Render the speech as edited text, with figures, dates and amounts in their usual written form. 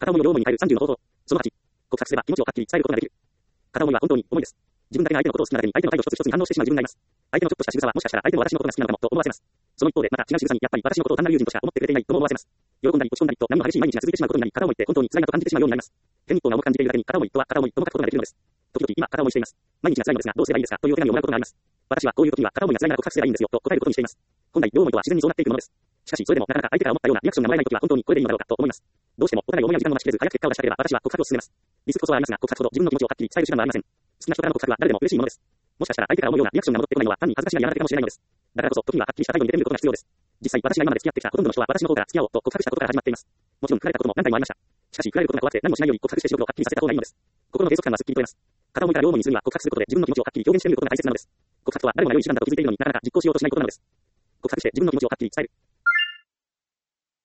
片思いを両思いに変える30の方法。その8。告白すれば気持ちをはっきり伝えることができる。片思いは本当に思いです。自分だけが相手のことを好きなだけに相手の態度一つ一つに反応してしまう自分がいます。相手のちょっとした仕草はもしかしたら相手も私のことが好きなのかもと思わせます。その一方でまた違う仕草にやっぱり私のことを単なる友人としか思ってくれていないとも思わせます。喜んだり落ち込んだりと何も激しい毎日が続いてしまうことになり、片思いって本当に辛いなと感じてしまうようになります。変日光が重く感じているだけに片思いとは片思いとも書くことができるのです。時々今片思いしています。毎日が辛いのですがどうすればいいですかというお手紙をもらうことがあります。私はこういう時には片思いが辛いなら告白すればいいんですよと答えることにしています。本来両思いとは自然にそうなっていくものです。しかしそれでもなかなか相手から思ったようなリアクションがもらえない時は本当にこれでいいのだろうかと思います。どうしてもお互い思いや時間を待ちきれず早く結果を出したければ私は告白を進めます。リスクこそはありますが告白ほど自分の気持ちをはっきり伝える手段はありません。好きな人からの告白は誰でも嬉しいものです。もしかしたら相手から思うようなリアクションが戻ってこないのは単に恥ずかしがり屋なだけかもしれないのです。だからこそ時にははっきりした態度に出てみることが必要です。実際私が今まで付き合ってきたほとんどの人は私の方から付き合おうと告白したことから始まっています。もちろん振られたことも何回もありました。しかし振られることが怖くて何もしないより告白して仕事をはっきりさせた方がいいのです。心の閉塞感はすっきりとえます。片思いから両思いにするには告白することで自分の気持ちをはっきり表現してみることが大切なのです。告白とは誰もが良い手段だと気づいているのになかなか実行しようとしないことなのです。告白して自分の気持ちをはっきり伝える。